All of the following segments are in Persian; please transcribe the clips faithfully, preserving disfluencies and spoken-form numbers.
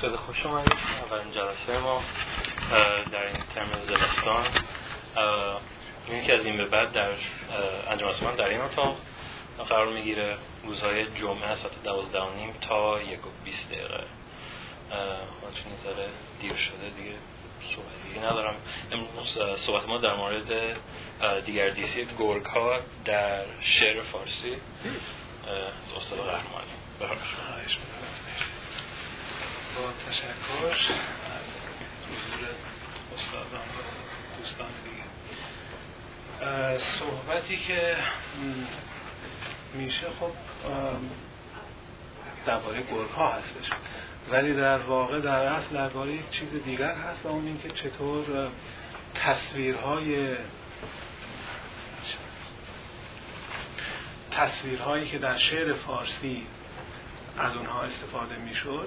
خیلی خوش آمدید. اولین جلسه ما در این ترم زمستان، این که از این به بعد در انجام آسمان در این اتاق قرار میگیره. روزهای جمعه ساعت دوازده و نیم تا یک و بیست دقیقه. چون این ذره دیر شده دیگه صحبتی ندارم. امروز صحبت ما در مورد دیگردیسی گرگ ها در شعر فارسی از استاد قهرمانی. خواهش می‌کنم. با تشکر از حضور استادان و دوستان دیگه. صحبتی که میشه خب درباره گرگ ها هستش، ولی در واقع در اصل درباره یک چیز دیگر هست، اون این که چطور تصویرهای تصویرهایی که در شعر فارسی از اونها استفاده میشد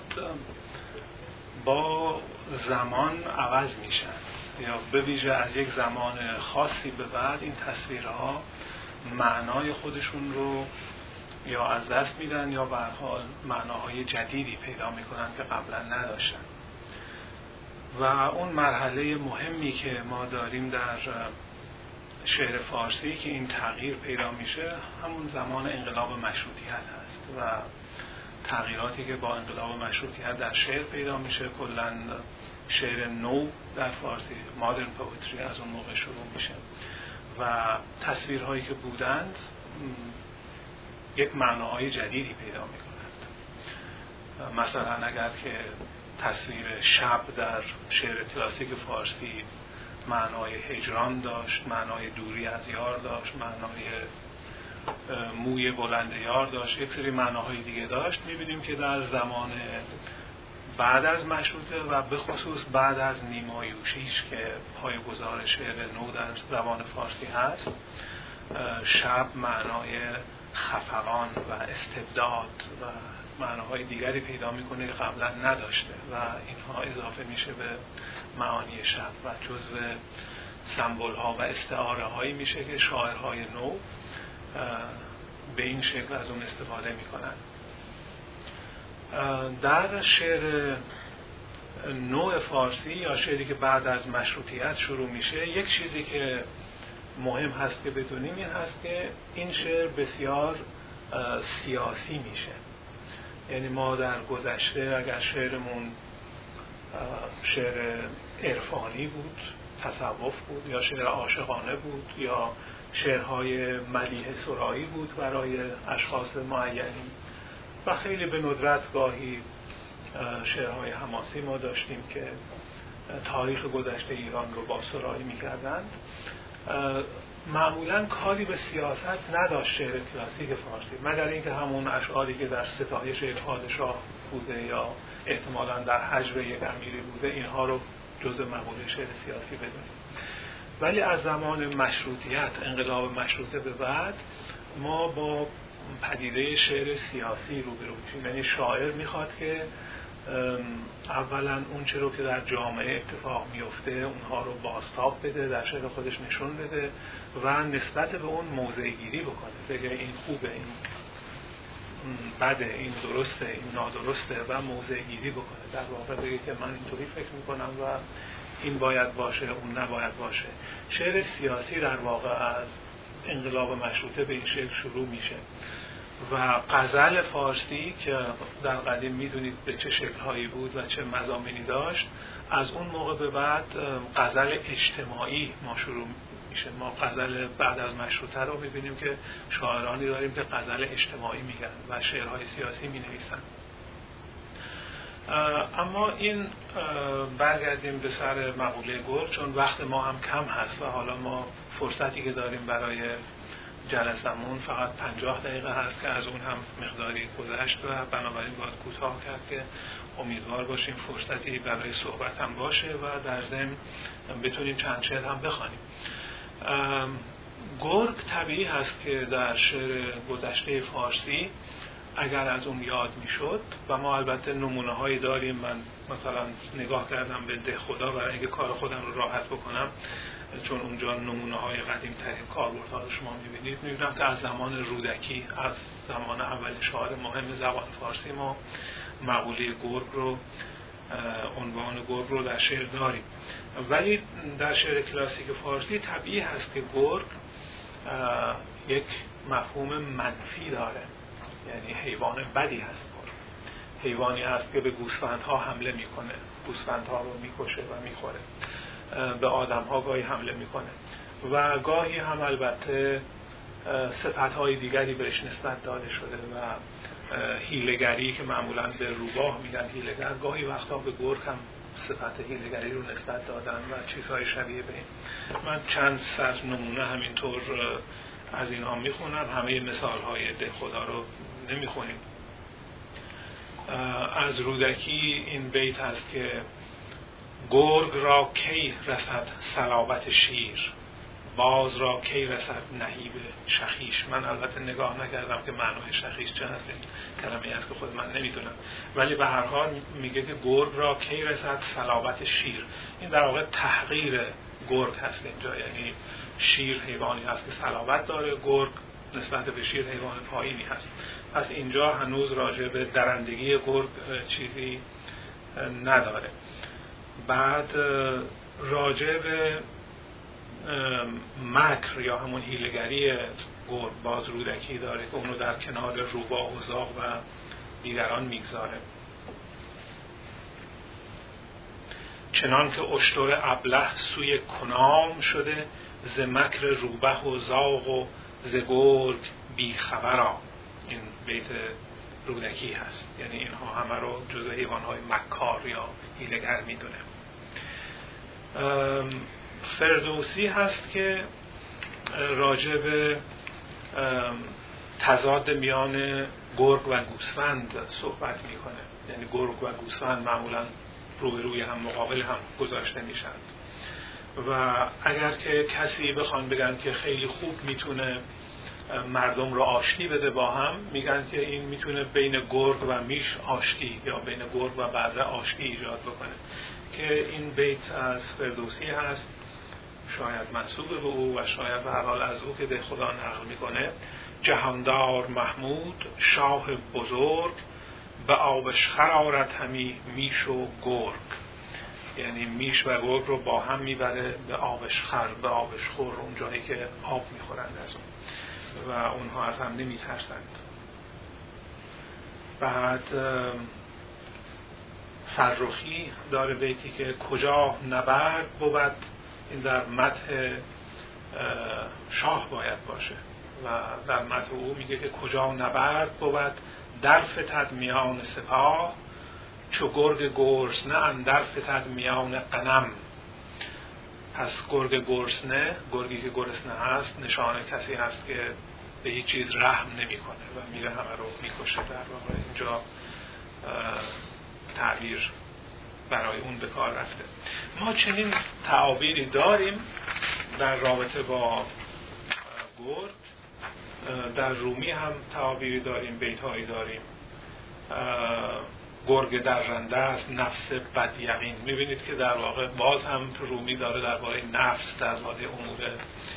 با زمان عوض میشن، یا به ویژه از یک زمان خاصی به بعد این تصویرها معنای خودشون رو یا از دست میدن یا به هر حال معناهای جدیدی پیدا میکنن که قبلا نداشتن. و اون مرحله مهمی که ما داریم در شعر فارسی که این تغییر پیدا میشه همون زمان انقلاب مشروطیت هست و تغییراتی که با انقلاب مشروطیت در شعر پیدا میشه. کلا شعر نو در فارسی، مادرن پوئتری، از اون موقع شروع میشه و تصویرهایی که بودند یک معناهای جدیدی پیدا میکنند. مثلا اگر که تصویر شب در شعر کلاسیک فارسی معنای هجران داشت، معنای دوری از یار داشت، معنای موی بلند یار داشت، یک سری معناهای دیگه داشت، میبینیم که در زمان بعد از مشروطه و به خصوص بعد از نیمایوشیش که پایه‌گذار شعر نو در زبان فارسی هست، شب معنای خفقان و استبداد و معناهای دیگری پیدا میکنه که قبلا نداشته و اینها اضافه میشه به معانی شب و جزو سمبل ها و استعاره هایی میشه که شاعرهای نو به این شکل از اون استفاده میکنن. در شعر نوع فارسی یا شعری که بعد از مشروطیت شروع میشه، یک چیزی که مهم هست که بدونیم این هست که این شعر بسیار سیاسی میشه. یعنی ما در گذشته اگر شعرمون شعر عرفانی بود، تصوف بود، یا شعر عاشقانه بود، یا شعرهای مدیح سرایی بود برای اشخاص معینی و خیلی به ندرت گاهی شعرهای حماسی ما داشتیم که تاریخ گذشته ایران رو با سرایی می‌کردند، معمولاً کاری به سیاست نداشت شعر کلاسیک فارسی، مگر اینکه همون اشعاری که در ستایش یک پادشاه بوده یا احتمالاً در هجو یک امیری بوده، اینها رو جزء مقوله شعر سیاسی بدونیم. ولی از زمان مشروطیت، انقلاب مشروطه به بعد، ما با پدیده شعر سیاسی روبرو میشیم. یعنی شاعر میخواد که اولا اون چه رو که در جامعه اتفاق میفته اونها رو بازتاب بده، در شعر خودش نشون بده و نسبت به اون موضع گیری بکنه، بگه این خوبه، این بده، این درسته، این نادرسته و موضع گیری بکنه. در واقع بگه که من اینطوری فکر میکنم و این باید باشه، اون نباید باشه. شعر سیاسی در واقع از انقلاب مشروطه به این شکل شروع میشه و غزل فارسی که در قدیم میدونید به چه شکل‌هایی بود و چه مضامینی داشت، از اون موقع به بعد غزل اجتماعی ما شروع میشه. ما غزل بعد از مشروطه رو میبینیم که شاعرانی داریم که غزل اجتماعی میگن و شعرهای سیاسی مینویسن. اما این برگردیم به سر مقوله گرگ، چون وقت ما هم کم هست و حالا ما فرصتی که داریم برای جلسمون فقط پنجاه دقیقه هست که از اون هم مقداری گذشت و بنابراین باید کوتاه کرد که امیدوار باشیم فرصتی برای صحبت هم باشه و در ضمن بتونیم چند شعر هم بخوانیم. گرگ طبیعی هست که در شعر گذشته فارسی اگر از اون یاد میشد و ما البته نمونه هایی داریم. من مثلا نگاه کردم به ده خدا برای اینکه کار خودم رو راحت بکنم، چون اونجا نمونه های قدیم ترین کاربردها رو شما میبینید. میبینم که از زمان رودکی، از زمان اول شاعر مهم زبان فارسی، ما مقوله گرگ رو عنوان گرگ رو در شعر داریم. ولی در شعر کلاسیک فارسی طبیعی هست که گرگ یک مفهوم منفی داره، یعنی حیوان بدی هست. گرگ حیوانی هست که به گوسفندها حمله میکنه، گوسفندها رو میکشه و میخوره، به آدمها گاهی حمله میکنه و گاهی هم البته صفتهای دیگری بهش نسبت داده شده و حیله‌گری که معمولاً به روباه میگن حیله‌گر، گاهی وقتا به گرگ هم صفت حیله‌گری رو نسبت دادن و چیزهای شبیه به این. من چند سر نمونه همینطور از اینها میخونم، همه مثالهای ده خدا رو نمیخونیم. از رودکی این بیت هست که گرگ را کی رسد صلابت شیر، باز را کی رسد نهیب شخیش. من البته نگاه نکردم که معنای شخیش چه هست، این کلمه‌ای است که خود من نمیدونم، ولی به هر حال میگه که گرگ را کی رسد صلابت شیر. این در واقع تحقیر گرگ هست اینجا، یعنی شیر حیوانی هست که صلابت داره، گرگ نسبت به شیر حیوان پایینی هست. پس اینجا هنوز راجع به درندگی گرگ چیزی نداره. بعد راجع به مکر یا همون حیله‌گری گرگ باز رودکی داره که اونو در کنار روباه و زاغ و دیگران میگذاره. چنان که اشتر ابله سوی کنام شده، ز مکر روبه و زاغ و ز گرگ بی خبرا. این بیت رودکی هست، یعنی اینها همه رو جزء حیوانهای مکار یا حیله‌گر میدونه. فردوسی هست که راجع به تضاد میان گرگ و گوسفند صحبت میکنه، یعنی گرگ و گوسفند معمولا روی روی هم مقابل هم گذاشته میشن و اگر که کسی بخوان بگن که خیلی خوب میتونه مردم رو آشتی بده با هم، میگن که این میتونه بین گرگ و میش آشتی یا بین گرگ و بره آشتی ایجاد بکنه، که این بیت از فردوسی هست، شاید منسوب به او و شاید به هر حال از او که ده خدا نقل میکنه. جهاندار محمود شاه بزرگ، به آبشخور آرد همی میش و گرگ. یعنی میش و گرگ رو با هم میبره به آبشخور، به آبشخور، اون جایی که آب میخورند از اون و اونها از هم نمیترسند. بعد فرخی داره بیتی که کجا نبرد بود، این در مدح شاه باید باشه و در مدح او میگه که کجا نبرد بود، در فتد میان سپاه، چو گرگ گرسنه اندر فتد میان غنم. پس گرگ گرسنه، گرگی که گرسنه هست، نشانه کسی هست که به هیچ چیز رحم نمیکنه و میره همه رو میکشه. در واقع اینجا تعبیر برای اون به کار رفته. ما چنین تعابیری داریم در رابطه با گرگ. در رومی هم تعابیری داریم، بیتهایی داریم. گرگ درنده است نفس بد یقین. میبینید که در واقع باز هم رومی داره درباره نفس، درباره امور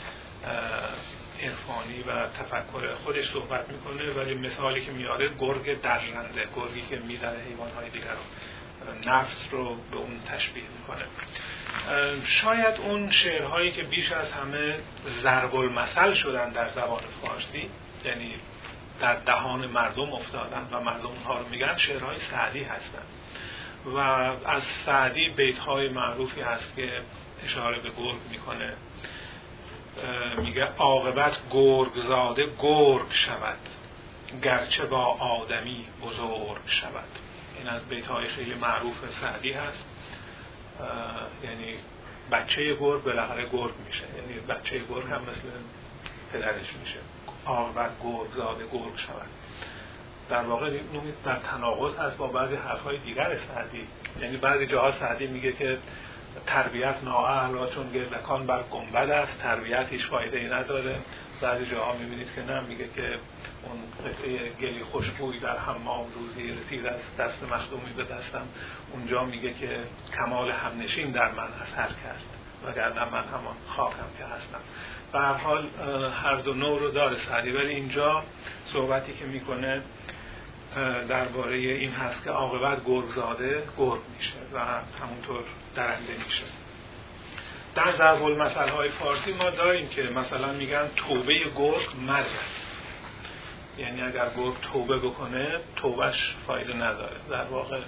عرفانی و تفکر خودش صحبت میکنه، ولی مثالی که میاره گرگ درنده، گرگی که میدره حیوانهای دیگر رو، نفس رو به اون تشبیه میکنه. شاید اون شعرهایی که بیش از همه ضرب المثل شدن در زبان فارسی، یعنی در دهان مردم افتادن و مردم اونها رو میگن، شعرهای سعدی هستن و از سعدی بیتهای معروفی هست که اشاره به گرگ میکنه. میگه عاقبت گرگ زاده گرگ شود، گرچه با آدمی بزرگ شود. این از بیتهای خیلی معروف سعدی هست. یعنی بچه گرگ بالاخره گرگ میشه، یعنی بچه گرگ هم مثل پدرش میشه. عاقبت گرگ زاده گرگ شود در واقع نوعی در تناقض هست با بعضی حرفهای دیگر سعدی. یعنی بعضی جاها سعدی میگه که تربیت نااهل چون گردکان بر گنبد است، تربیت هیچ فایده ای نداره. بعضی جاها میبینید که نه، میگه که اون قطعه گلی خوشبوی در حمام روزی رسید از دست مخدومی به دستم، اونجا میگه که کمال همنشین در من اثر کرد وگرنه من همان خاکم که هستم. به هر حال هر دو نوع رو داره سعدی، ولی اینجا صحبتی که میکنه درباره این هست که عاقبت گرگ زاده گرگ میشه و همونطور درنده میشه. در ضرب المثل های فارسی ما داریم که مثلا میگن توبه گرگ مرگ است، یعنی اگر گرگ توبه بکنه توبهش فایده نداره، در واقع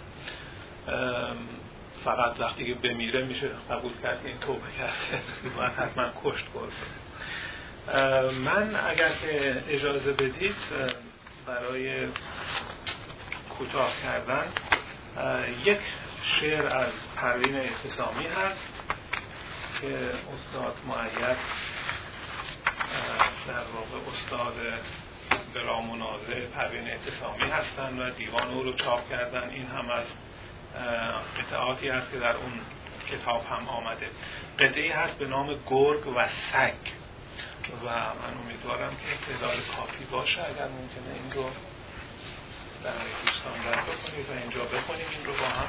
فقط وقتی که بمیره میشه قبول کرد که این توبه کرده، باید حتما کشت گرگ. من اگر که اجازه بدید برای کوتاه کردن یک شعر از پروین اعتصامی هست که استاد مؤید در واقع استاد بلا منازع پروین اعتصامی هستند و دیوان او رو چاپ کردن. این هم از قطعاتی هست که در اون کتاب هم آمده. قطعی هست به نام گرگ و سگ و من امیدوارم که تعداد کافی باشه، اگر ممکنه این رو برای دوستان رد بکنید و اینجا بخونیم این رو با هم.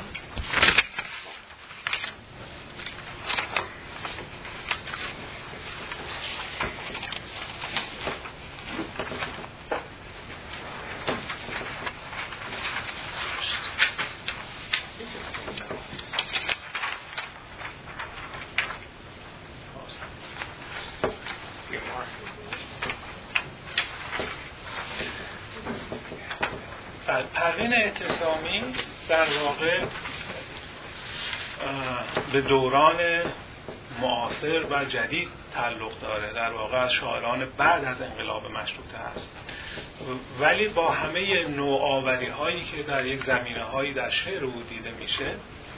پروین اعتصامی در واقع به دوران معاصر و جدید تعلق داره، در واقع از شاعران بعد از انقلاب مشروطه هست، ولی با همه نوآوری هایی که در یک زمینه هایی در شعر او دیده میشه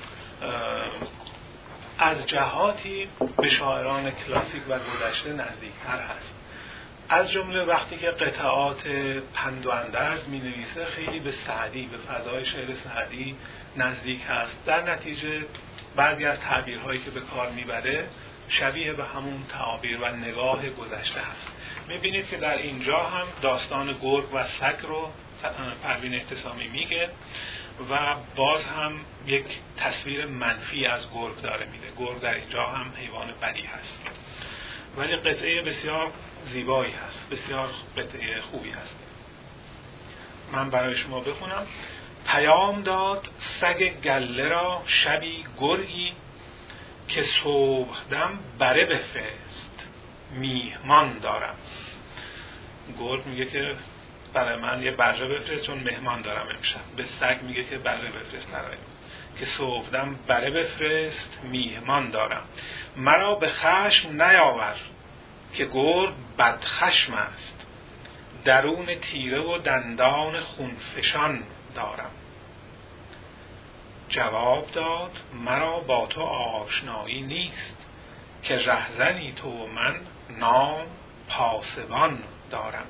از جهاتی به شاعران کلاسیک و گذشته نزدیکتر هست. از جمله وقتی که قطعات پند و اندرز می نویسه خیلی به سعدی، به فضای شعر سعدی نزدیک هست. در نتیجه بعضی از تعبیرهایی که به کار میبره شبیه به همون تعابیر و نگاه گذشته هست. میبینید که در اینجا هم داستان گرگ و سگ رو پروین اعتصامی میگه و باز هم یک تصویر منفی از گرگ داره میده. گرگ در اینجا هم حیوان بدی هست، ولی قطعه بسیار زیبایی هست، بسیار قطعه خوبی هست. من برای شما بخونم. پیام داد سگ گله را شبی گرگی، که صبح دم بره بفرست میهمان دارم. گرگ میگه که برای من یه بره بفرست چون مهمان دارم امشب. به سگ میگه که بره بفرست برای که صبح دم بره بفرست میهمان دارم. مرا به خشم نیاور که گرگ بدخشم است، درون تیره و دندان خونفشان دارم. جواب داد مرا با تو آشنایی نیست، که رهزنی تو و من نام پاسبان دارم.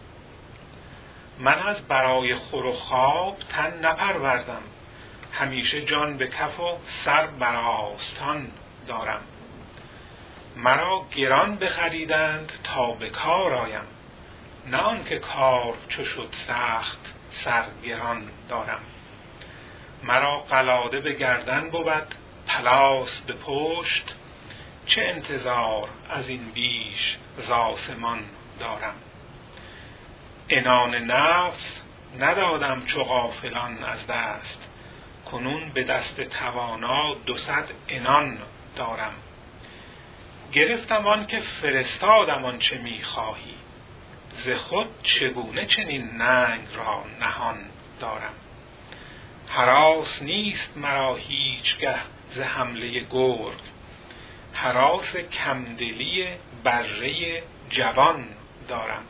من از برای خور و خواب تن نپروردم، همیشه جان به کف و سر بر آستان دارم. مرا گران بخریدند تا به کار آیم، نه آن که کار چو شد سخت سر گران دارم. مرا قلاده به گردن بود پلاس به پشت، چه انتظار از این بیش ز آسمان دارم. عنان نفس ندادم چو غافلان از دست، کنون به دست توانا دو صد عنان دارم. گرفتم آن که فرستادم آن چه میخواهی، ز خود چگونه چنین ننگ را نهان دارم. هراس نیست مرا هیچگه ز حمله گرگ، هراس کمدلی بره جوان دارم.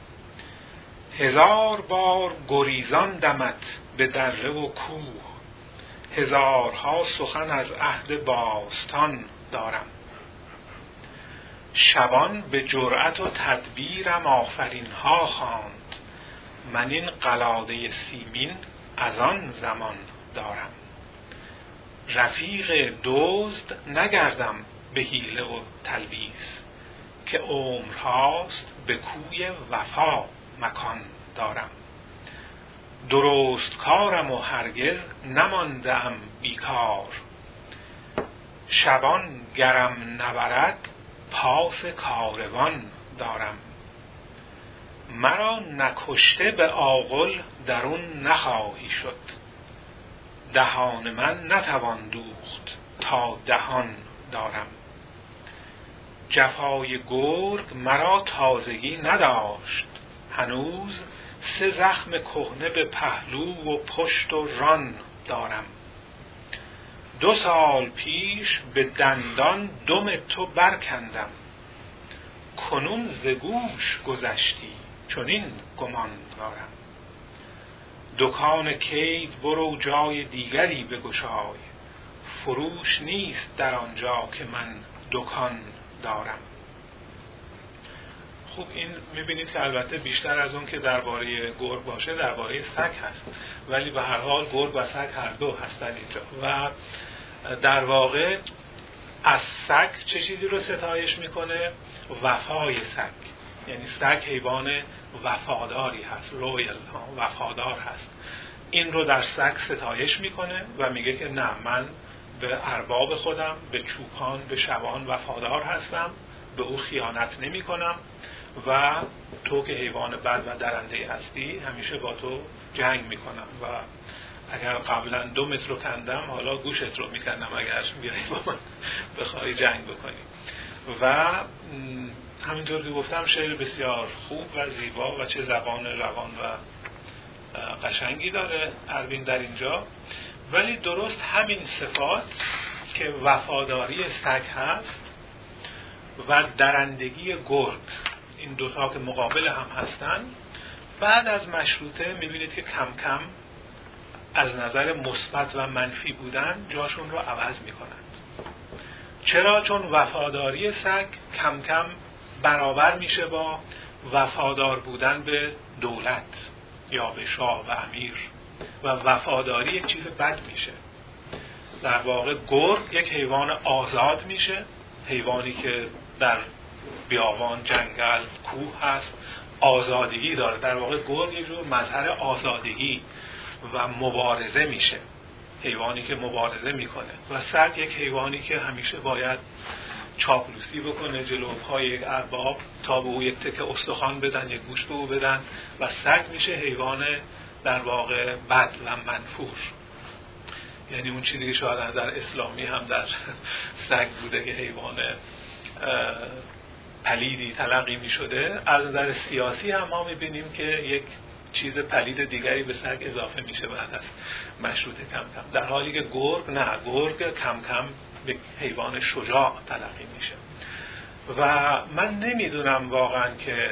هزار بار گریزان دمت به دره و کوه، هزارها سخن از عهد باستان دارم. شبان به جرأت و تدبیرم آفرین ها خواند، من این قلاده سیمین از آن زمان دارم. رفیق دزد نگردم به حیله و تلبیس، که عمرهاست به کوی وفا مکان دارم. درست کارم و هرگز نماندم بیکار، شبان گرم نبرد پاس کاروان دارم. مرا نکشته به آغل درون نخواهی شد، دهان من نتوان دوخت تا دهان دارم. جفای گرگ مرا تازگی نداشت، هنوز سه زخم کهنه به پهلو و پشت و ران دارم. دو سال پیش به دندان دم تو برکندم، کنون ز گوش گذشتی چنین گمان دارم. دکان کید برو جای دیگری بگشای، فروش نیست در آنجا که من دکان دارم. خوب این میبینید که البته بیشتر از اون که درباره گرگ باشه درباره سگ هست، ولی به هر حال گرگ و سگ هر دو هستن اینجا. و در واقع از سگ چه چیزی رو ستایش میکنه؟ وفای سگ. یعنی سگ حیوان وفاداری هست، لویل، وفادار هست. این رو در سگ ستایش میکنه و میگه که نه، من به ارباب خودم، به چوپان، به شبان وفادار هستم، به او خیانت نمی کنم و تو که حیوان بد و درنده هستی همیشه با تو جنگ میکنم و اگر قبلا دو متر رو کندم حالا گوشت رو میکندم اگر بیایی با من بخوای جنگ بکنی. و همینطور که گفتم شعر بسیار خوب و زیبا و چه زبان روان و قشنگی داره اروین در اینجا. ولی درست همین صفات که وفاداری سگ هست و درندگی گرگ، این دوتا که مقابل هم هستن، بعد از مشروطه میبینید که کم کم از نظر مثبت و منفی بودن جاشون رو عوض میکنند. چرا؟ چون وفاداری سگ کم کم برابر میشه با وفادار بودن به دولت یا به شاه و امیر و وفاداری یک چیز بد میشه. در واقع گرگ یک حیوان آزاد میشه، حیوانی که در بیابان، جنگل، کوه هست، آزادگی داره. در واقع گرگ یک جور مظهر آزادگی و مبارزه میشه، حیوانی که مبارزه میکنه. و سگ یک حیوانی که همیشه باید چاپلوسی بکنه جلو پای یک ارباب تا به او یک تکه استخوان بدن، یک گوشت به او بدن، و سگ میشه حیوان در واقع بد و منفور. یعنی اون چیزی که شاید از نظر اسلامی هم در سگ بوده که حیوان پلیدی تلقی می شده، از نظر سیاسی هم ما می بینیم که یک چیز پلید دیگری به سگ اضافه میشه بعد از مشروطه کم کم، در حالی که گرگ نه، گرگ کم کم به حیوان شجاع تلقی میشه. و من نمیدونم واقعا که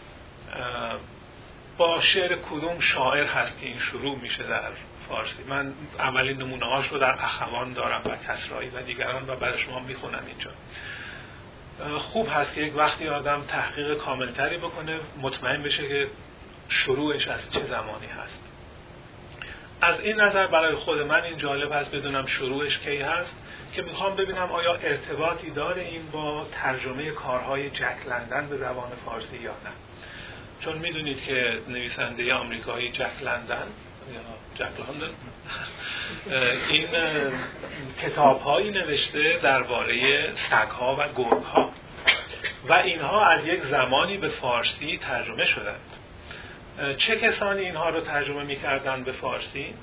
با شعر کدوم شاعر هست که این شروع میشه در فارسی. من اولین نمونه هاش رو در اخوان دارم و کسرایی و دیگران و بعد شما میخونم اینجا. خوب هست که یک وقتی آدم تحقیق کاملتری بکنه، مطمئن بشه که شروعش از چه زمانی هست. از این نظر برای خود من این جالب هست بدونم شروعش کی هست، که میخوام ببینم آیا ارتباطی داره این با ترجمه کارهای جک لندن به زبان فارسی یا نه. چون میدونید که نویسنده آمریکایی جک لندن یا جک لندن این کتاب‌هایی نوشته درباره سگ‌ها و گرگ‌ها و اینها از یک زمانی به فارسی ترجمه شدند. چه کسانی اینها رو ترجمه می‌کردند به فارسی؟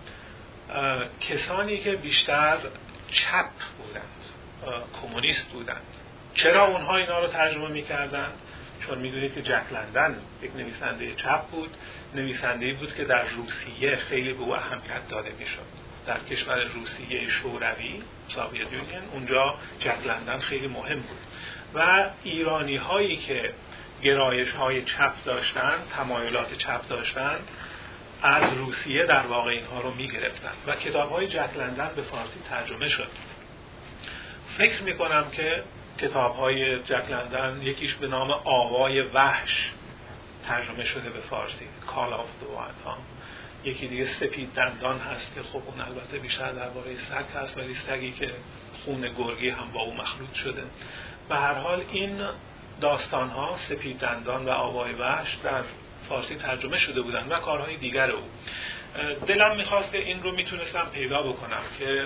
کسانی که بیشتر چپ بودند، کمونیست بودند. چرا اونها اینها رو ترجمه می‌کردند؟ چون می‌دونید که جک لندن یک نویسنده چپ بود، نویسنده‌ای بود که در روسیه خیلی به او اهمیت داده می‌شد. در کشور روسیه شوروی، سوویت یونین، اونجا جک لندن خیلی مهم بود. و ایرانی هایی که گرایش های چپ داشتن، تمایلات چپ داشتن، از روسیه در واقع اینها رو می گرفتن و کتاب های جک لندن به فارسی ترجمه شد. فکر می کنم که کتاب های جک لندن یکیش به نام آوای وحش ترجمه شده به فارسی، کال آف دو وایلد. یکی دیگه سپید دندان هست که خب اون البته بیشتر درباره سگ هست، ولی سگی که خون گرگی هم با او مخلوط شده. به هر حال این داستان ها، سپید دندان و آوای وحش، در فارسی ترجمه شده بودن و کارهای دیگر او. دلم میخواست که این رو میتونستم پیدا بکنم که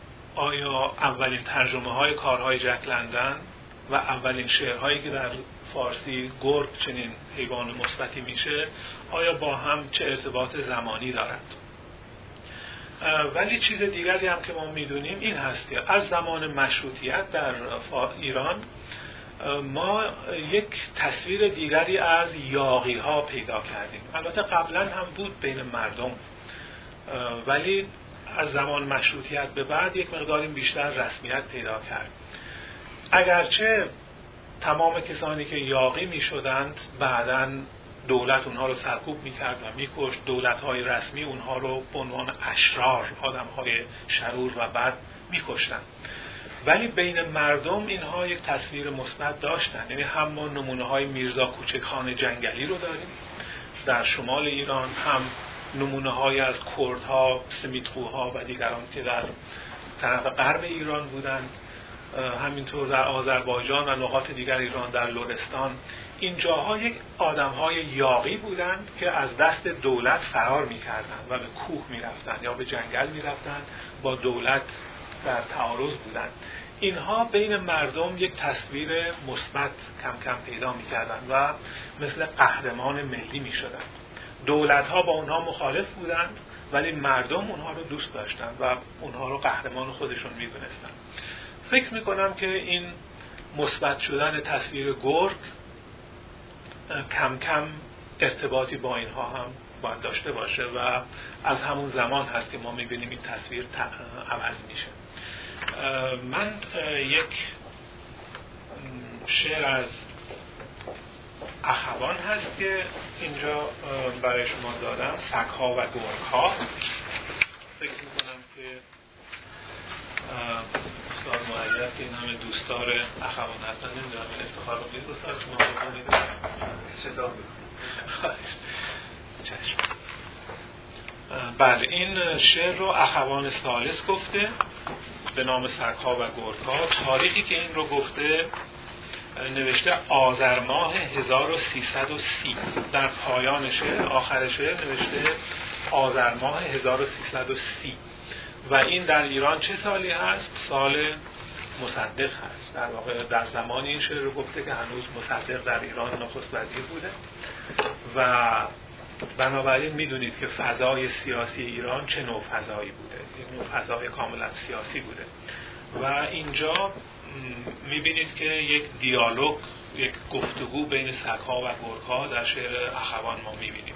آیا اولین ترجمه های کارهای جک لندن و اولین شعرهایی که در فارسی گرگ چنین حیوان مثبتی میشه، آیا با هم چه ارتباط زمانی دارند؟ ولی چیز دیگری هم که ما میدونیم این هست که از زمان مشروطیت در ایران ما یک تصویر دیگری از یاغی ها پیدا کردیم. البته قبلا هم بود بین مردم، ولی از زمان مشروطیت به بعد یک مقداری بیشتر رسمیت پیدا کرد. اگرچه تمام کسانی که یاغی می شدند بعداً دولت اونها رو سرکوب می کرد و می کشت، دولت های رسمی اونها رو به عنوان اشرار، آدم های شرور و بد می کشتن. ولی بین مردم اینها یک تصویر مثبت داشتن. یعنی هم ما نمونه های میرزا کوچکخان جنگلی رو داریم در شمال ایران، هم نمونه های از کردها، سمیتقوها و دیگران که در طرف غرب ایران بودند، همینطور در آذربایجان و نقاط دیگر ایران، در لرستان. این جاها یک آدم‌های یاغی بودند که از دست دولت فرار می‌کردند و به کوه می‌رفتند یا به جنگل می‌رفتند، با دولت در تعارض بودند. اینها بین مردم یک تصویر مثبت کم کم پیدا می‌کردند و مثل قهرمان ملی می‌شدند. دولت‌ها با اونها مخالف بودند ولی مردم اونها رو دوست داشتند و اونها رو قهرمان خودشون می‌دونستند. فکر می‌کنم که این مثبت شدن تصویر گرگ کم کم ارتباطی با اینها هم باید داشته باشه و از همون زمان هست که ما می‌بینیم این تصویر عوض میشه. من یک شعر از اخوان هست که اینجا برای شما دادم، سگ‌ها و گرگ‌ها. فکر می‌کنم که استاد معید که این همه دوستدار اخوان هستن، نمیدونم این افتخار رو بید استاد شما بکنید صدا میکنید. چشم. بله، این شعر رو اخوان ثالث گفته به نام سگ‌ها و گرگ‌ها. تاریخی که این رو گفته نوشته آذر ماه هزار و سیصد و سی. در پایان شعر، آخر شعر نوشته آذر ماه هزار و سیصد و سی و این در ایران چه سالی هست؟ سال مصدق هست. در واقع در زمانی این شعر رو گفته که هنوز مصدق در ایران نخست وزیر بوده و بنابراین میدونید که فضای سیاسی ایران چه نوع فضایی بوده، یک نوع فضای کاملا سیاسی بوده و اینجا میبینید که یک دیالوگ، یک گفتگو بین سگ‌ها و گرگ‌ها در شعر اخوان ما میبینیم.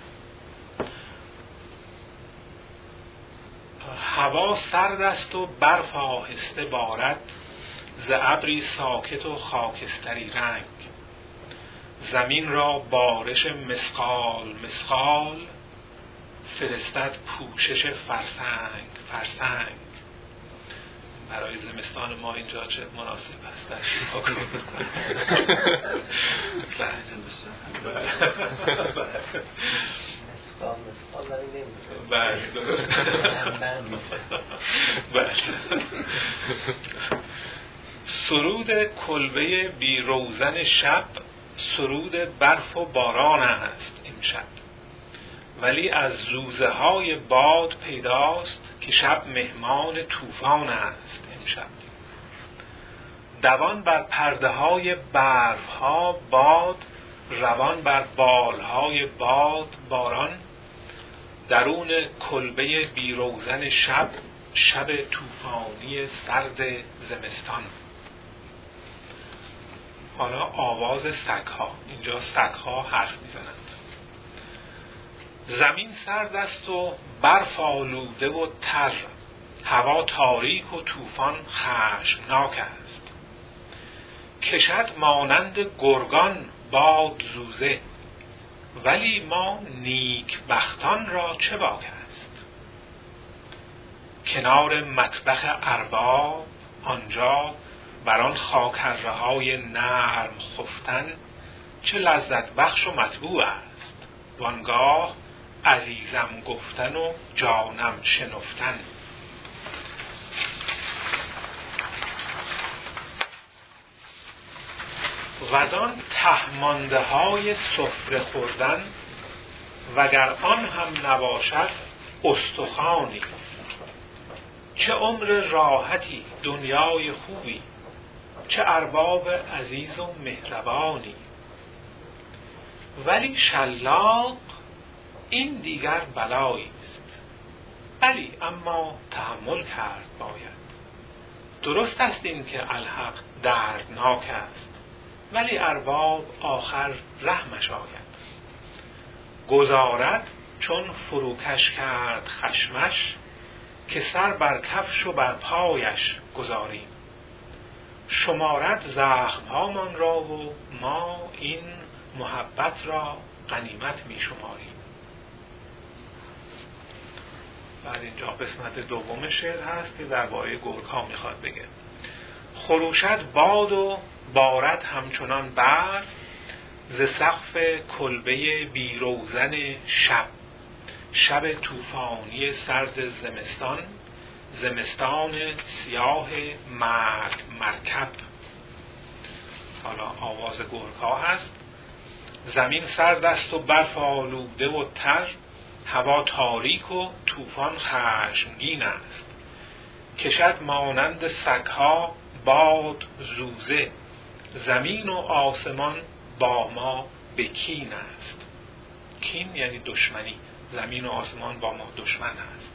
هوا سرد است و برف آهسته بارد، ز ابری ساکت و خاکستری رنگ. زمین را بارش مسقال مسقال، فرستد پوشش فرسنگ فرسنگ. برای زمستان ما اینجا چه مناسب است در شیکاگو. بله درست. بله. سرود کلبه بی روزن شب، سرود برف و باران است امشب. ولی از زوزه های باد پیداست که شب مهمان طوفان است امشب. دوان بر پرده های برف ها باد، روان بر بال های باد باران. درون کلبه بیروزن شب، شب طوفانی سرد زمستان. حالا آواز سگ‌ها، اینجا سگ‌ها حرف میزنند. زمین سرد است و برف آلوده و تر، هوا تاریک و طوفان خشمناک است. کشد مانند گرگان باد زوزه، ولی ما نیک بختان را چه باک است. کنار مطبخ ارباب آنجا، بران خاکره های نرم خفتن، چه لذت بخش و مطبوع است. وانگاه عزیزم گفتن و جانم شنفتن. وزان تهمانده های سفره خوردن، وگر آن هم نباشد استخوانی. چه عمر راحتی دنیای خوبی، چه ارباب عزیز و مهربانی، ولی شلاق این دیگر بلایی است. بلی اما تحمل کرد باید. درست است این که الحق دردناک است، ولی ارباب آخر رحمش آید. گذارد چون فروکش کرد خشمش، که سر بر کفش و بر پایش گذاریم. شمارد زخمهامان را و ما این محبت را غنیمت می شماریم. بعد اینجا قسمت دوم شعر هست که درباره گرگ ها میخواد بگه. خروشد باد و بارد همچنان برف، ز سقف کلبه بیروزن شب. شب طوفانی سرد زمستان، زمستان سیاه مرگ مرکب. حالا آواز گرگ ها هست. زمین سرد است و برف آلوده و تر، هوا تاریک و طوفان خشمگین است. کشد مانند سگها باد زوزه، زمین و آسمان با ما به کین است. کین یعنی دشمنی، زمین و آسمان با ما دشمن است.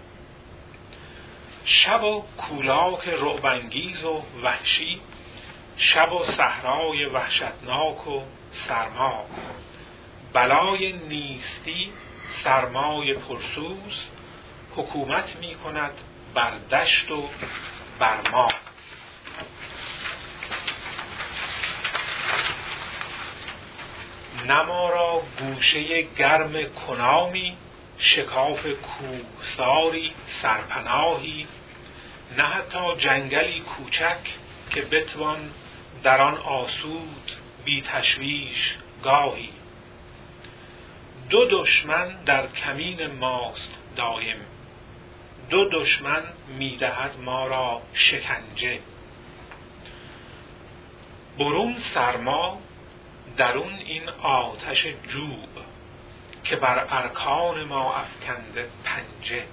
شب و کولاک رعب‌انگیز و وحشی، شب و صحرای وحشتناک و سرما. بلای نیستی سرمای پرسوز، حکومت می کند بر دشت و بر ما. نه ما را گوشه گرم کنامی، شکاف کوهساری سرپناهی. نه حتی جنگلی کوچک که بتوان در آن آسود بی تشویش گاهی. دو دشمن در کمین ماست دایم، دو دشمن میدهد ما را شکنجه. برون سرما درون این آتش جوب، که بر ارکان ما افکنده پنجه.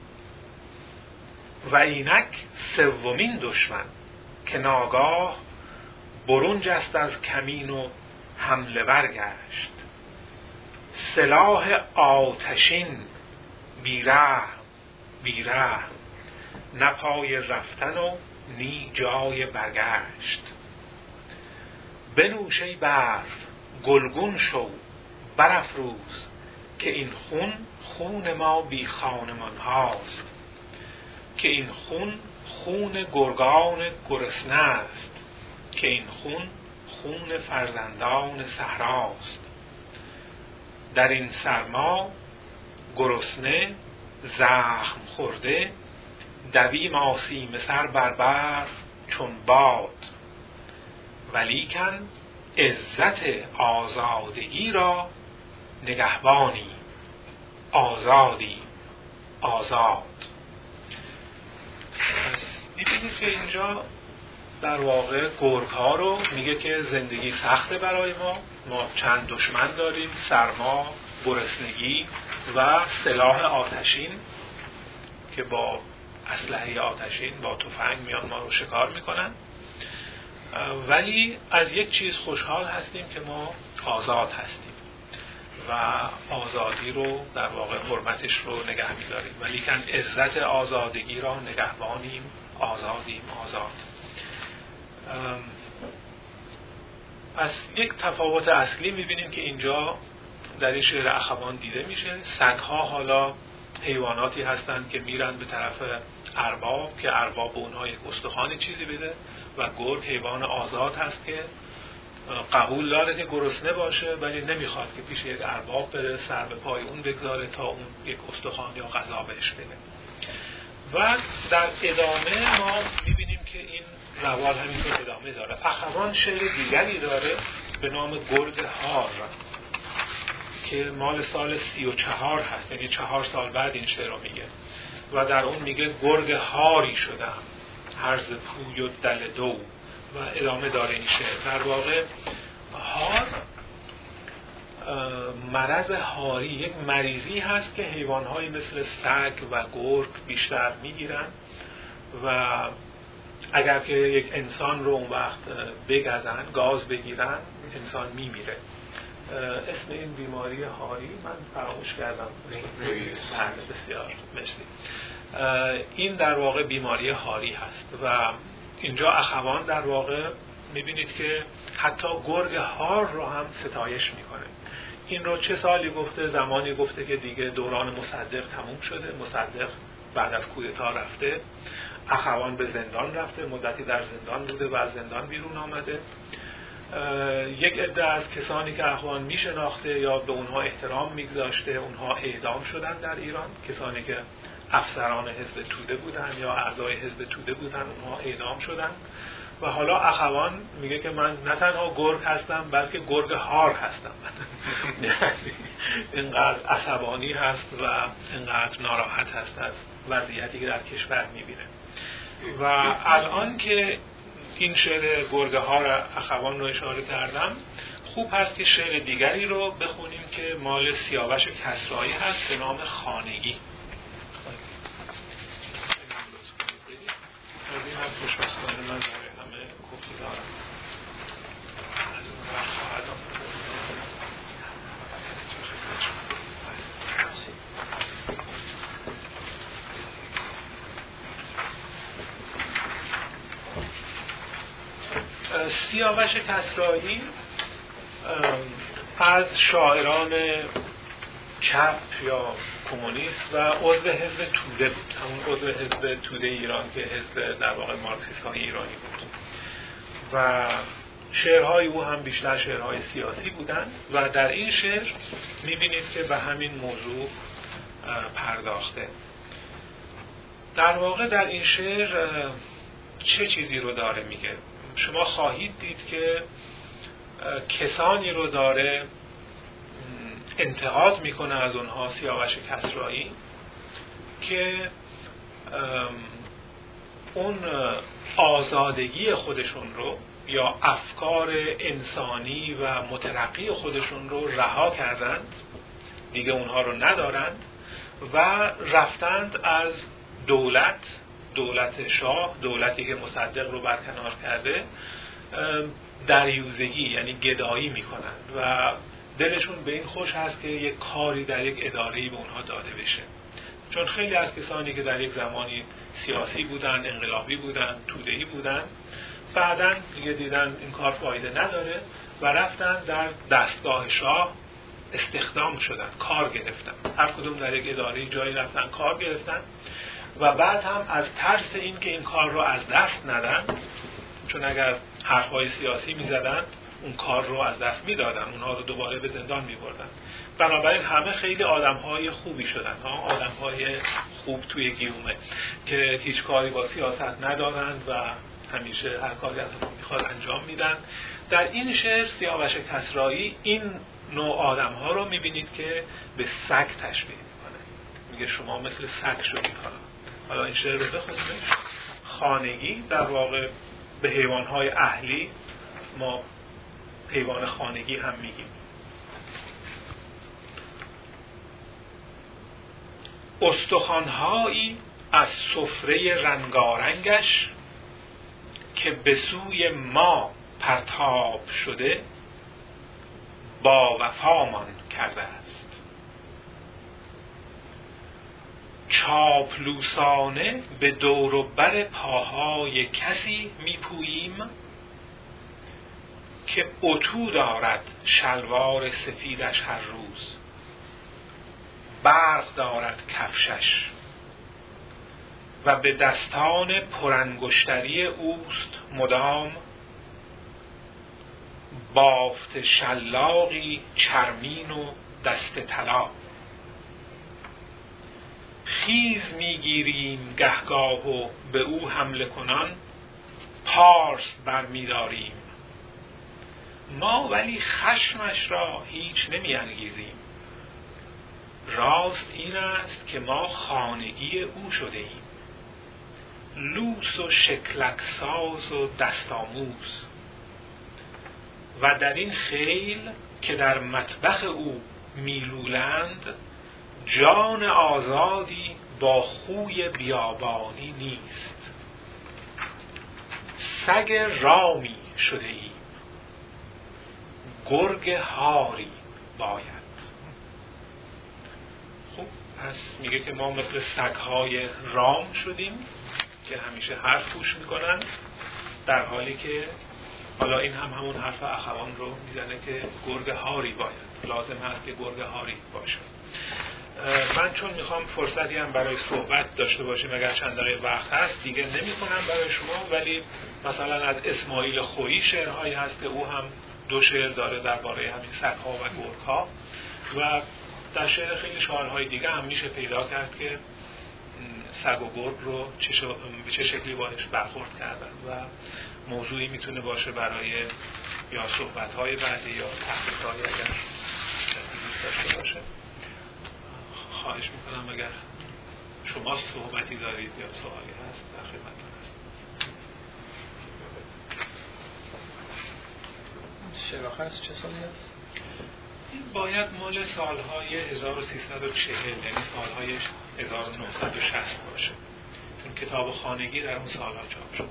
و اینک سومین دشمن که ناگاه برون جست از کمین و حمله برگشت. سلاح آتشین بیرحم بیرحم، نه پای رفتن و نی جای برگشت. بنوش ای برف گلگون شو برافروز، که این خون خون ما بی خانمان هاست. که این خون خون گرگان گرسنه است، که این خون خون فرزندان صحراست. در این سرما گرسنه زخم خورده، دویم آسیم سر بر برف چون باد. ولیکن عزت آزادگی را نگهبانی، آزادی آزاد. می‌بینید که اینجا در واقع گرگ ها رو میگه که زندگی سخته برای ما، ما چند دشمن داریم، سرما، گرسنگی و سلاح آتشین که با اسلحه آتشین با تفنگ میان ما رو شکار میکنن. ولی از یک چیز خوشحال هستیم که ما آزاد هستیم و آزادی رو در واقع حرمتش رو نگه می‌داریم، ولی کن عزت آزادگی را نگهبانیم، آزادیم آزاد. پس یک تفاوت اصلی می‌بینیم که اینجا در این شعر اخوان دیده میشه. سگ‌ها حالا حیواناتی هستند که میرن به طرف ارباب که ارباب به اونها یک استخوان چیزی بده، و گرگ حیوان آزاد هست که قبول داره که گرسنه باشه ولی نمیخواد که پیش یک ارباب بره سر به پای اون بگذاره تا اون یک استخوان یا غذا بهش بده. و در ادامه ما میبینیم که این روال همینطور ادامه داره. اخوان شعر دیگری داره به نام گرگ هار که مال سال سی و چهار هست، یعنی چهار سال بعد این شعر رو میگه و در اون میگه گرگ هاری شدم هرز پوی و دل دو، و ادامه داره این شعر. در واقع هار مرض هاری یک مریضی هست که حیوانهایی مثل سگ و گرگ بیشتر میگیرن و اگر که یک انسان رو اون وقت بگزن، گاز بگیرن، انسان میمیره. اسم این بیماری هاری من فراموش کردم. ریس. بسیار مرسی. این در واقع بیماری هاری هست و اینجا اخوان در واقع میبینید که حتی گرگ هار رو هم ستایش میکنه. این رو چه سالی گفته؟ زمانی گفته که دیگه دوران مصدق تموم شده، مصدق بعد از کودتا رفته، اخوان به زندان رفته، مدتی در زندان بوده و از زندان بیرون آمده. یک عده از کسانی که اخوان میشناخته یا به اونها احترام میگذاشته، اونها اعدام شدن در ایران. کسانی که افسران حزب توده بودن یا اعضای حزب توده بودن اونها اعدام شدن و حالا اخوان میگه که من نه تنها گرگ هستم بلکه گرگ هار هستم. اینقدر عصبانی هست و اینقدر ناراحت هست از وضعیتی که در کشور میبینه. و الان که این شعر گرگ هار اخوان رو اشاره کردم، خوب هست که شعر دیگری رو بخونیم که مال سیاوش کسرایی هست به نام خانگی. از این هم خوشبختانه من برای همه کپی دارم. از اون وقت خواهد آمد. سیاوش کسرایی از شاعران چپ یا کمونیست و عضو حزب توده بود، همون عضو حزب توده ایران که حزب در واقع مارکسیست‌های ایرانی بود و شعرهای او هم بیشتر شعرهای سیاسی بودند و در این شعر میبینید که به همین موضوع پرداخته. در واقع در این شعر چه چیزی رو داره میگه؟ شما خواهید دید که کسانی رو داره انتقاد میکنه از اونها سیاوش کسرایی که اون آزادگی خودشون رو یا افکار انسانی و مترقی خودشون رو رها کردند، دیگه اونها رو ندارند و رفتند از دولت، دولت شاه، دولتی که مصدق رو برکنار کرده، دریوزگی یعنی گدایی میکنند و دلشون به این خوش هست که یک کاری در یک اداره‌ای به اونها داده بشه. چون خیلی از کسانی که در یک زمانی سیاسی بودن، انقلابی بودن، توده‌ای بودن، بعداً دیگه دیدن این کار فایده نداره و رفتن در دستگاه شاه استخدام شدن، کار گرفتن. هر کدوم در یک اداره‌ای جایی رفتن کار گرفتن و بعد هم از ترس این که این کار رو از دست ندن، چون اگر حرفای سیاسی می‌زدن اون کار رو از دست میدادن، اونها رو دوباره به زندان میبردن. بنابراین همه خیلی آدم‌های خوبی شدن، ها آدم‌های خوب توی گیومه که هیچ کاری با سیاست ندارند و همیشه هر کاری ازشون میخواد انجام میدن. در این شعر سیاوش کسرایی این نوع آدم‌ها رو میبینید که به سگ تشبیه میکنه. میگه شما مثل سگ شدید. حالا حالا این شعر رو بخونید. خانگی در واقع به حیوان‌های اهلی ما حیوان خانگی هم میگیم. استخوان‌هایی از سفره رنگارنگش که به سوی ما پرتاب شده با وفامان کرده است. چاپلوسانه به دور و بر پاهای کسی میپوییم که اتو دارد شلوار سفیدش هر روز، برق دارد کفشش و به دستان پرانگشتری اوست مدام بافت شلاقی چرمین و دست طلا. خیز میگیریم گهگاه و به او حمله کنان پارس برمیداریم، ما ولی خشمش را هیچ نمی انگیزیم. راست این است که ما خانگی او شده ایم، لوس و شکلکساز و دستاموز، و در این خیل که در مطبخ او میلولند جان آزادی با خوی بیابانی نیست. سگ رامی شده ای، گرگ هاری باید. خب پس میگه که ما مثل سگ‌های رام شدیم که همیشه حرف پوش میکنن، در حالی که حالا این هم همون حرف اخوان رو میزنه که گرگ هاری باید، لازم هست که گرگ هاری باشه. من چون میخوام فرصتی هم برای صحبت داشته باشیم، اگر چند دقیقه وقت هست دیگه نمیخونم برای شما، ولی مثلا از اسماعیل خویی شعرهایی هست که او هم دو شعر داره درباره همین سگ‌ها و گرگ‌ها، و در شعر خیلی شعرهای دیگه هم میشه پیدا کرد که سگ و گرگ رو به چه شکلی باهاش برخورد کردن و موضوعی میتونه باشه برای یا صحبت‌های بعدی یا تحقیقاتی اگر دوست داشته باشه. خواهش میکنم اگر شما صحبتی دارید یا سوالی هست در خدمتتون هست. شعر آخر چه سالی هست؟ این باید مال سالهای هزار و سیصد و چهل، یعنی سالهای هزار و نهصد و شصت باشه، چون کتاب خانگی در اون سالها چاپ شد.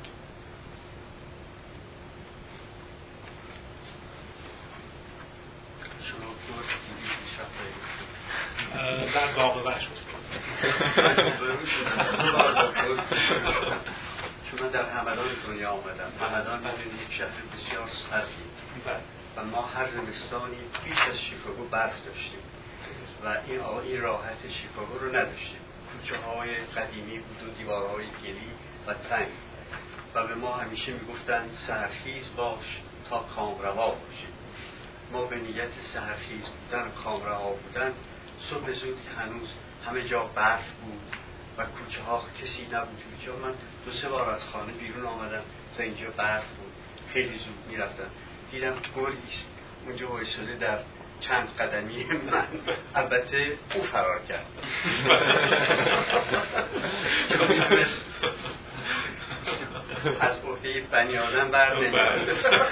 در باغ وحش هست. چون من در همدان دنیا آمدم. همدان ببینید یک شهر بسیار سردی و ما هر زمستانی بیش از شیکاگو برف داشتیم و این این راحت شیکاگو رو نداشتیم. کوچه های قدیمی بود و دیوارهای گلی و تنگ و به ما همیشه میگفتن سحرخیز باش تا کامروا باشی. ما به نیت سحرخیز بودن، کامروا بودن، صبح زود هنوز همه جا برف بود و کوچه ها کسی نبود. اینجا من دو سه بار از خانه بیرون آمدم تا اینجا برف بود، خیلی زود میرفتم، دیدم گرگیست اونجا وایساده در چند قدمی من. البته او فرار کرد چون میتونست از عهده بنی آدم بر نمیاد.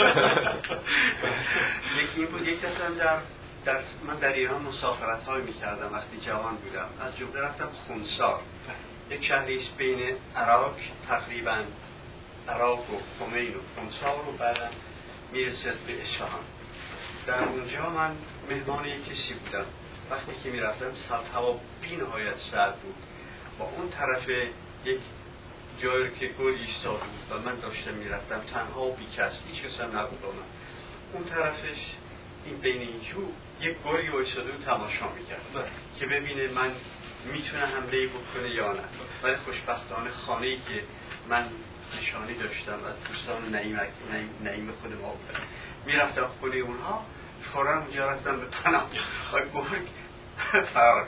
یکی این بود. یک اصلا در در من در ایران مسافرت های میکردم وقتی جوان بودم. از جمله رفتم خونسار، یک شهریست بین عراق، تقریبا عراق و خمین و خونسار، و بعدم میرسد به اصفهان. در اونجا من مهمان یک کسی بودم. وقتی که میرفتم سرد هوا بی نهایت سرد بود و اون طرف یک جایی که گل ایستاده بود و من داشتم میرفتم تنها و بی کس، هیچ کس هم نبود. من اون طرفش این بین این جو یک گلی وایساده و تماشا میکرد که ببینه من میتونه حمله بکنه یا نه. ولی خوشبختانه خانه‌ای که من نشانی داشتم از دوستان نعیم نعیم خود ما بودن، میرفتم خونه اونها، فوراً اونجا رفتم به پناه و گرگ فرار.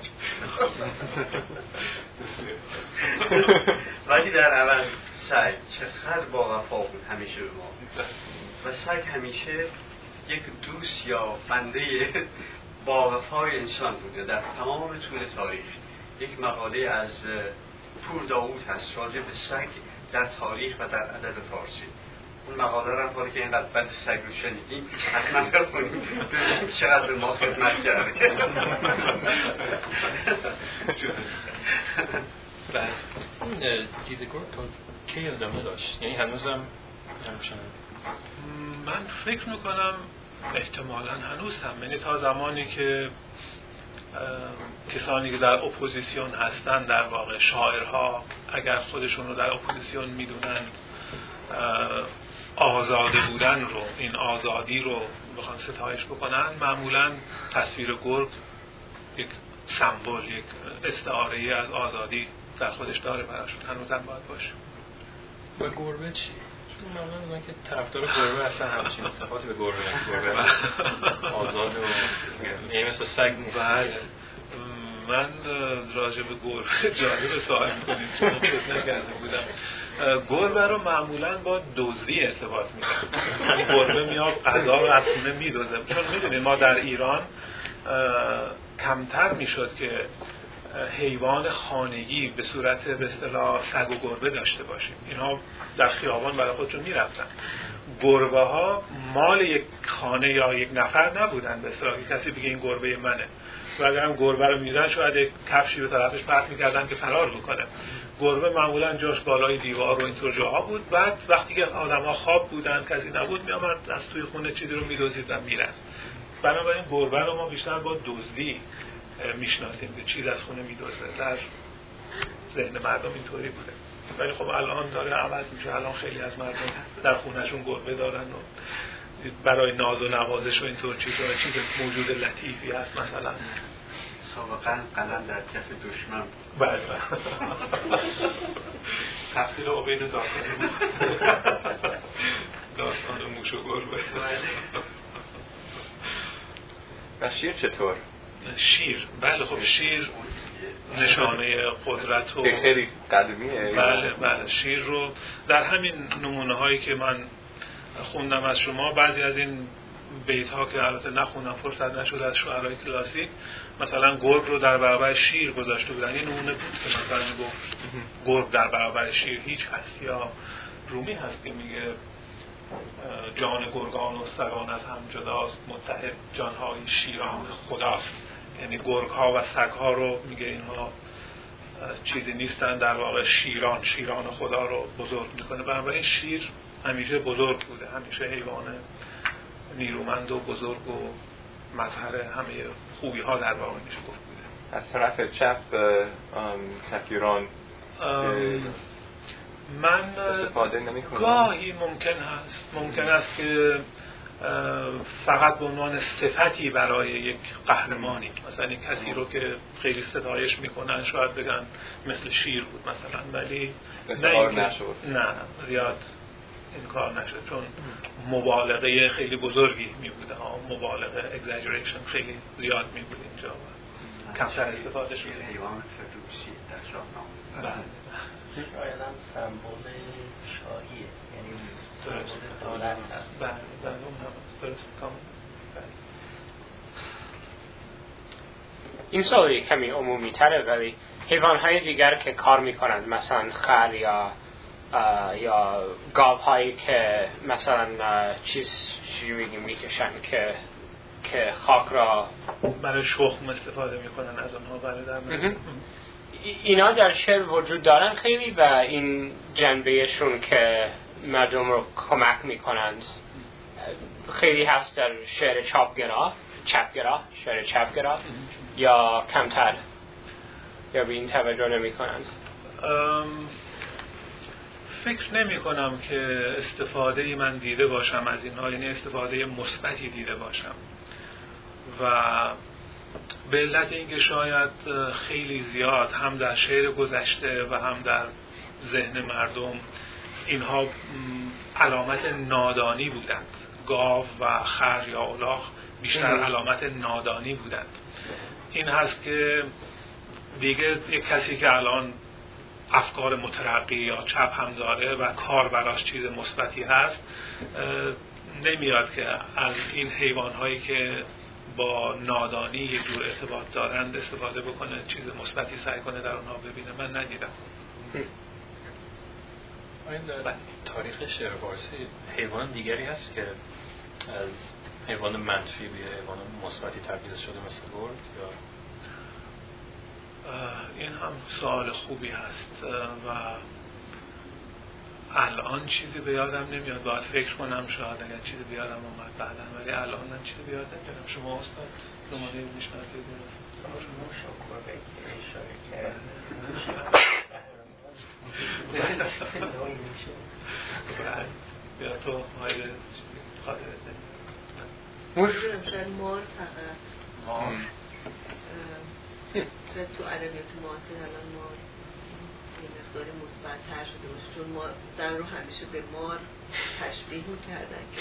ولی در عوض سگ چقدر با وفا بود همیشه به ما، و سگ همیشه یک دوست یا بنده با وفای انسان بوده در تمام طول تاریخ. یک مقاله از پور داوود هست راجع به سگ در تاریخ و در ادب فارسی. اون مقاله رو هم که اینقدر بد سگ رو شنیدیم حتما بخونیم ببینیم چقدر به ما خدمت کرده. این دیدگاه تا کی ادامه داشت؟ یعنی هنوزم همچنان؟ من فکر میکنم احتمالاً هنوز هم، یعنی تا زمانی که کسانی که در اپوزیسیون هستن، در واقع شاعرها اگر خودشون رو در اپوزیسیون میدونن، آزاده بودن رو، این آزادی رو بخوان ستایش بکنن، معمولاً تصویر گرگ یک سمبل، یک استعاره‌ای از آزادی در خودش داره، براشون هنوزم باید باشه. و گربه چی؟ چون معمولا میگن که طرفدار گربه اصلا همچین صفاتی به گربه گربه آزاد و یعنی مثل سگ نیست. من راجع به گربه جالب سوال می‌کنید چون فکر نکرده بودم. گربه رو معمولا با دزدی ارتباط می‌کنن. گربه میاد غذا رو از خونه می‌دزده، چون می‌دونید ما در ایران کمتر میشد که حیوان خانگی به صورت به اصطلاح سگ و گربه داشته باشیم. اینها در خیابان برای خودشون میرفتن. گربه ها مال یک خانه یا یک نفر نبودن به اصطلاح کسی بگه این گربه منه، و اگر هم گربه رو میزن شاید یک کفشی به طرفش پرت میکردن که فرار بکنه. گربه معمولا جاش بالای دیوار و اینطور جاها بود. بعد وقتی که آدم‌ها خواب بودن کسی نبود میامد از توی خونه چیزی رو میدزدید و میرفت. بنابراین گربه رو ما بیشتر با دزدی میشناسیم که چیز از خونه میدزده. در ذهن مردم اینطوری بوده. ولی خب الان داره عوض میشه. الان خیلی از مردم در خونهشون گربه دارن و برای ناز و نوازش و اینطور چیزا چیز موجود لطیفی هست. مثلا سابقا قلم در کف دشمن. بله تفصیل عبید داخلی بود. داستان موش و گربه. و شیر چطور؟ شیر بله خب شیر نشانه قدرت و خیلی قدیمیه. بله بله شیر رو در همین نمونه هایی که من خوندم از شما، بعضی از این بیت ها که البته نخوندم فرصت نشد از شعرهای کلاسیک، مثلا گرگ رو در برابر شیر گذاشته بودن. این نمونه بود که مثلا گفت گرگ در برابر شیر هیچ هست. یا رومی هست که میگه جان گرگان و سگان از هم جداست، متحد جانهای شیران خداست. یعنی گرگ ها و سگ ها رو میگه اینها چیزی نیستن، در واقع شیران شیران خدا رو بزرگ میکنه. بنابراین شیر همیشه بزرگ بوده، همیشه حیوان نیرومند و بزرگ و مظهر همه خوبی ها در واقع میشه گفت بوده. از طرف چپ تفکیران من استفاده نمی‌کنم. گاهی ممکن هست ممکن است که فقط به عنوان صفتی برای یک قهرمانی، مثلا این کسی رو که خیلی ستایش میکنن شاید بگن مثل شیر بود مثلا، ولی نه نشد. نه زیاد این کار نشد، چون مبالغه خیلی بزرگی میبوده ها، مبالغه exaggeration خیلی زیاد میبوده اینجا و کمتر استفاده شده. حیوان فردوسی در شاهنامه. بله شاید هم سمبول شاهیه، یعنی درست دولت هست. بله بله اون هم درست کامل. این سوالی کمی عمومی تره، ولی حیوانهای دیگر که کار میکنند مثلا خر یا یا گاو هایی که مثلا چیز چی میگیم میکشن که که خاک را برای شخم استفاده میکنن از آنها. برای در اینا در شعر وجود دارن خیلی، و این جنبهشون که مردم رو کمک میکنند خیلی هست در شعر چاپگرا چپگرا شعر چپگرا یا کمتر، یا به این توجه نمی کنند؟ فکر نمی کنم که استفاده من دیده باشم از اینها، یعنی استفاده مثبتی دیده باشم، و به علت اینکه شاید خیلی زیاد هم در شعر گذشته و هم در ذهن مردم اینها علامت نادانی بودند. گاو و خر یا الاغ بیشتر علامت نادانی بودند. این هست که دیگه یک کسی که الان افکار مترقی یا چپ هم داره و کار براش چیز مثبتی هست، نمیاد که از این حیوانهایی که با نادانی یک جور ارتباط دارند استفاده بکنه، چیز مثبتی سعی کنه در اونها ببینه. من ندیدم. این در تاریخ شعر فارسی حیوان دیگری هست که از حیوان منفی به حیوان مثبتی تبدیل شده مثل گرگ؟ یا این هم سوال خوبی هست و الان چیزی به یادم نمیاد، باید فکر کنم، شاید اگر چیزی به یادم اومد بعداً، ولی الان من چیزی به یاد نمیاد. شما استاد نمونه میشناسید؟ شما شکر که اشاره کرد بیا تو های چیزی خاطرت نمیاد. شاید مار فقط مار شاید تو ادبیات معاصر الان مار یه مقداری مثبت‌تر شده باشه، چون ما زن رو همیشه به مار تشبیه می‌کردن که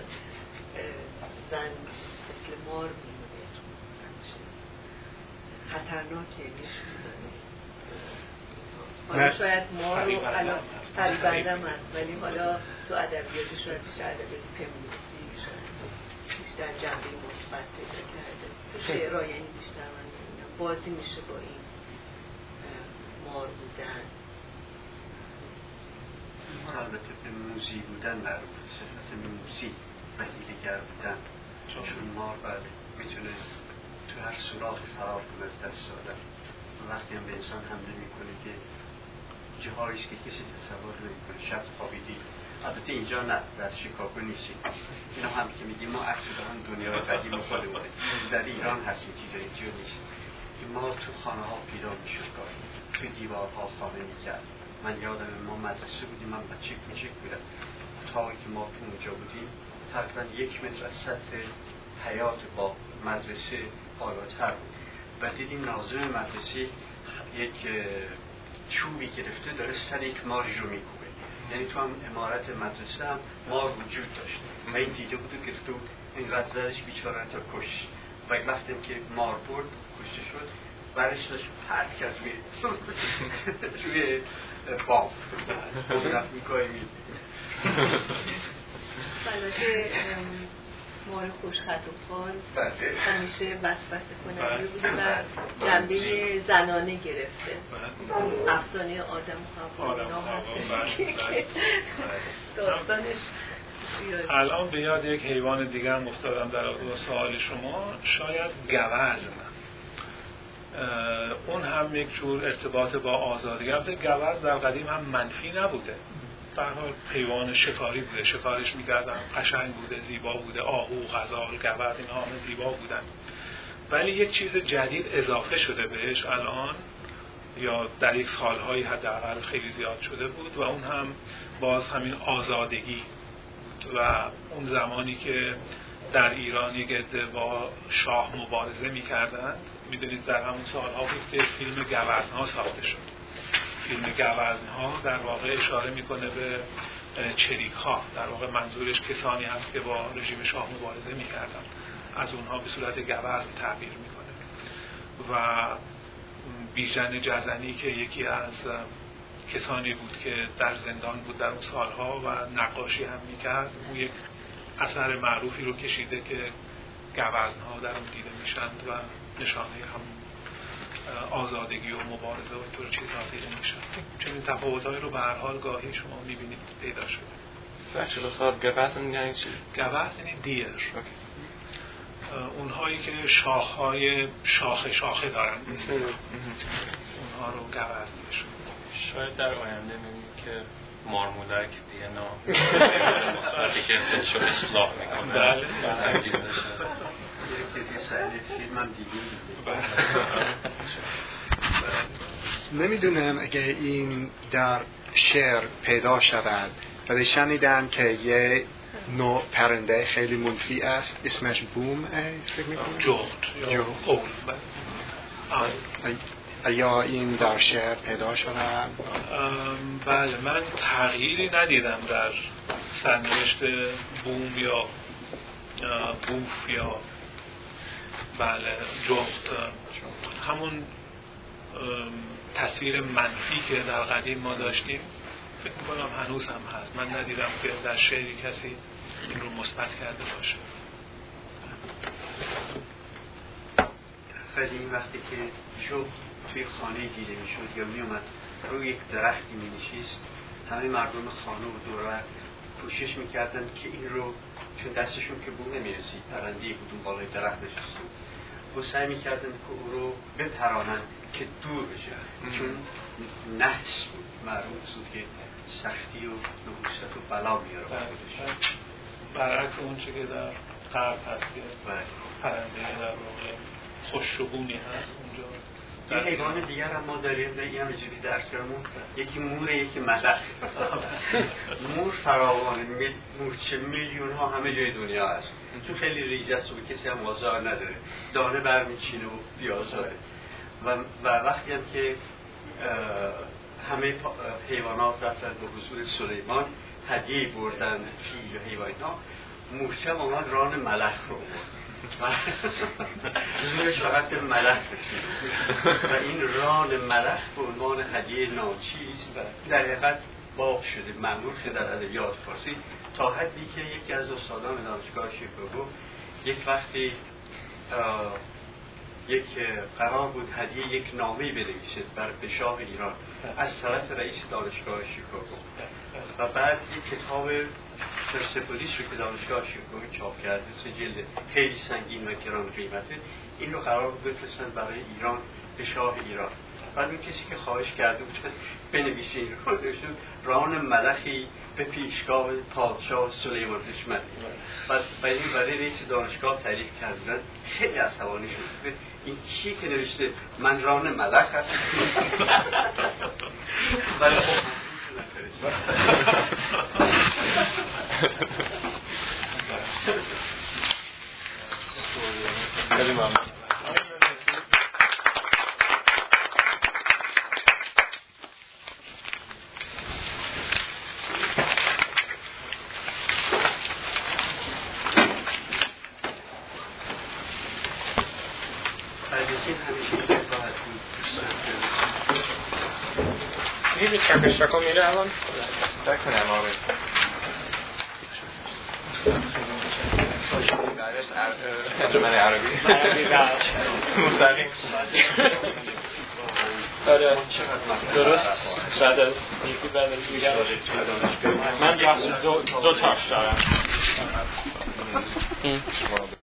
زن مثل مار می‌مونه، همیشه خطرناکه می‌شونه. حالا شاید مار رو الان فریبندم هست، ولی حالا تو ادبیات شاید بیشتر ادبیات فمینیستی شاید بیشتر جنبه مثبت پیدا کرده. تو شعرها یعنی بیشتر من نمی‌دونم بازی میشه با این مار بودن. مار البته به موزی بودن مربوط، صفت موزی و حیله‌گر بودن، چون مار بله میتونه تو هر سوراخی فرار کنه از دست آدم. وقتی هم به انسان حمله میکنه که جاهایی است که کسی تصور نمی‌کنه. شب خوابیدی، البته اینجا نه، در شیکاگو نیستیم، اینا هم که میگیم ما عکس هم دنیای قدیم خودمونه، در ایران هست این چیزا، اینجا نیست. ما تو خانه ها پیدا میشد گاهی، تو دیوارها خانه میکرد. من یادم ما مدرسه بودیم، من بچه کوچک بودم، اتاقی که ما تو اونجا بودیم تقریبا یک متر از سطح حیات با مدرسه بالاتر بود و دیدیم ناظم مدرسه یک چوبی گرفته داره سر یک ماری رو میکوبه. یعنی تو هم عمارت مدرسه هم مار وجود داشت و این دیده بود و گرفته بود اینقدر زدش بیچاره تا کش و وقتی که مار برد کشته شد برش داشت پرد کرد روی روی بام اون رفت میکایی می البته مار خوش خط و خال همیشه وسوسه کننده بوده و جنبه زنانه گرفته. افسانه آدم و حوا اینا هستش که داستانش الان به یاد یک حیوان دیگه هم افتادم در با سوال شما، شاید گوزن. اون هم یک جور ارتباط با آزادی. البته گوز در قدیم هم منفی نبوده، به هر حال حیوان شکاری بوده، شکارش می‌کردن، قشنگ بوده، زیبا بوده، آهو، غزال، گوز اینها همه زیبا بودن. ولی یک چیز جدید اضافه شده بهش الان، یا در یک سال‌های حداقل خیلی زیاد شده بود و اون هم باز همین آزادگی بود. و اون زمانی که در ایران یک عده با شاه مبارزه می‌کردند، می‌دونید در همون سال‌ها بود که فیلم گوزن‌ها ساخته شد. فیلم گوزن‌ها در واقع اشاره میکنه به چریک‌ها، در واقع منظورش کسانی هست که با رژیم شاه مبارزه میکردن، از اونها به صورت گوزن تعبیر میکنه. و بیژن جزنی که یکی از کسانی بود که در زندان بود در اون سالها و نقاشی هم میکرد، اون یک اثر معروفی رو کشیده که گوزن‌ها در اون دیده میشند و نشانه هم آزادگی و مبارزه و اینطور چیزها دیده میشن. چنین تفاوت‌هایی رو به هر حال گاهی شما می‌بینید پیدا شده. بچه‌ها صاحب گوزن یعنی چی؟ گوزن یعنی دیر. اونهایی که شاخهای شاخه شاخه دارن اونها رو گوزن میشن. شاید در آینده می‌بینیم که مارمولک دی ان ای مصرفی که خودشو اصلاح میکنه. بله. تبدیل بشه. یک سایل فیلم هم دیدیم. نمیدونم اگه این در شعر پیدا شود، ولی شنیدم که یه نوع پرنده خیلی منفی است، اسمش بوم فکر میکنم جغد یا اول. یا این در شعر پیدا شده؟ بله، من تغییری ندیدم در سرنوشت بوم یا بوف یا بله جغد. همون تصویر منفی که در قدیم ما داشتیم فکر میکنم هنوز هم هست. من ندیدم که در شعری کسی این رو مثبت کرده باشه. قدیم وقتی که جغد توی خانه دیده میشد یا میومد روی یک درختی می نشست، همه مردم خانه و دوره کوشش میکردن که این رو، چون دستشون که بو نمیرسید، پرنده‌ای بود اون بالای درخت نشسته و سعی میکردن که او رو بپرانن که دور بشه، چون نحس بود، معروف بود که سختی و نحوست و بلا میاره با خودش. برعکس اون چه که در غرب هست که پرنده در واقع خوش‌شگونی هست اونجا. یه حیوان دیگر هم ما داریم، این هم اینجوری درس کردمون، یکی موره یکی ملخ. مور فراوانه، مورچه میلیون ها همه جای دنیا هست، تو خیلی ریزه است و کسی هم آزار نداره، دانه برمیچینه و بیازاره. و, و وقتی هم که همه حیوانات رفتن به حضور سلیمان هدیه بردن، فیل و حیوان ها، مورچه هم آمد ران ملخ رو برد. زورش فقط به ملخ رسید و این ران ملخ به عنوان هدیه ناچیز در حقیقت باب شده، معمول شده در ادبیات فارسی، تا حدی که یکی از استادان دانشگاه شیکاگو یک وقتی یک قرار بود هدیه یک نامه‌ای بنویسه بر به شاه ایران از طرف رئیس دانشگاه شیکاگو و بعد یک کتاب پرسپولیس رو که دانشگاه شیکاگو چاپ کرده، سه جلد خیلی سنگین و گران قیمته، این رو قرار بود بفرستن برای ایران به شاه ایران بعد اون کسی که خواهش کرده بود بنویسین رو نوشتن ران ملخی به پیشگاه پادشاه سلیمان حشمتی. بعد برای برای رئیس دانشگاه تعریف کردن خیلی عصبانی شد. این چی که نوشته من ران ملخ هستم؟ ولی خب خیلی ممنون. Is he the Turkish circle meter, Alan? فکر کنم آره. ترجمه عربی. عربی بعد. مستقیم. آره. درست. بعد از یکی بعد از دیگر. من جاسو دو دو تاش دارم.